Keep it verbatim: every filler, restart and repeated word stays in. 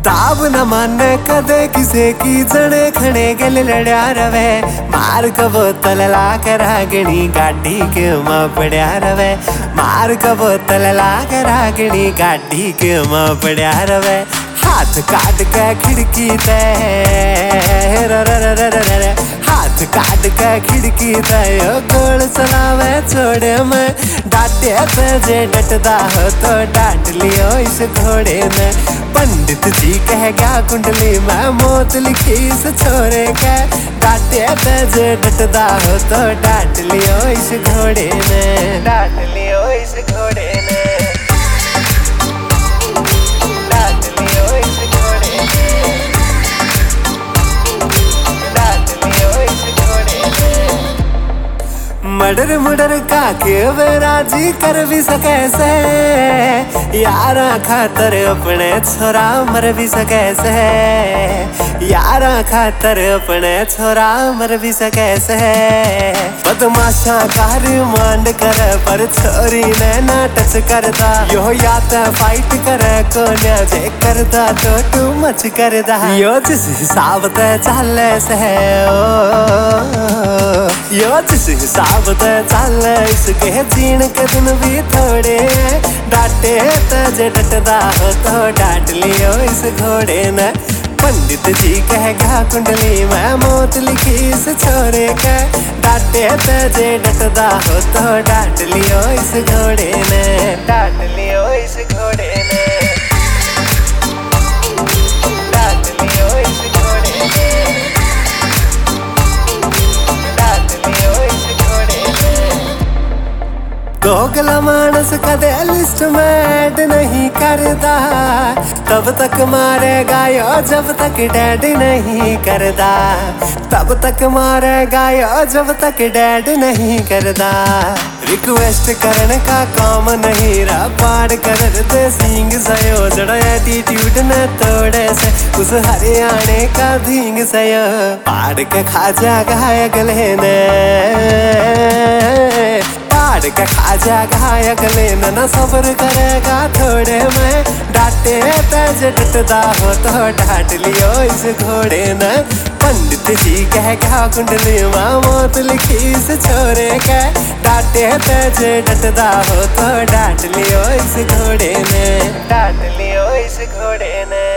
दाब न माने कदे किसे की जने खने गल लड़या रवे। मार का बोतल ला कर आगनी गाड़ी के मां पड़या रवे। मार का बोतल ला कर आगनी गाड़ी के मां पड़या रवे। हाथ काट के खिड़की ते हाथ काट के खिड़की ते गोल चलावे छोड़े मैं। डांटे ते जे डटदा हो तो डांट लियो इस घोड़े ने। पंडित जी कह गया कुंडली में मौत लिखी इस छोरे के। डांटे ते जे डटदा हो तो डांट लियो इस घोड़े ने। डांट लियो इस घोड़े ने। मर्डर मुडर का के राजी कर भी सके से। यारा खातर अपने छोरा मर भी सके से। यारा खातर अपने छोरा मर भी सके से। बदमाशा कार मांड कर पर छोरी ने ना टच करता। यो या तो फाइट करे कोन्या जे करता तो तू मच करदा। यो जिस हिसाब ते चले से यो जिस हिसाब ते चले इसके जीण के दिन भी थोड़े। डांटे ते जे डटदा हो तो डांट लियो इस घोड़े ने। पंडित जी कह गया कुंडली में मौत लिखी इस छोरे के। डांटे ते जे डटदा हो तो डांट लियो इस घोड़े ने। डांट लियो इस घोड़े ने। दोगला मानस कदे लिस्ट में ऐड नहीं करदा। तब तक मारेगा यो जब तक डैड नहीं करदा। तब तक मारेगा यो जब तक डैड नहीं करदा। रिक्वेस्ट करने का काम नहीं रहा पाड़ कर दे सिंग सयो। जड़ा एटीट्यूड न तोड़े से उस हरियाणे का धींग सयो। पाड़ के खा जागा अगले ने। पाड़ के खा जागा अगले न सब्र करेगा थोड़े में। डांटे ते जे डटदा हो तो डांट लियो इस घोड़े ने। पंडित जी कह गया कुंडली में मौत लिखी इस छोरे के। डांटे ते जे डटदा हो तो डांट लियो इस घोड़े ने। डांट लियो इस घोड़े ने।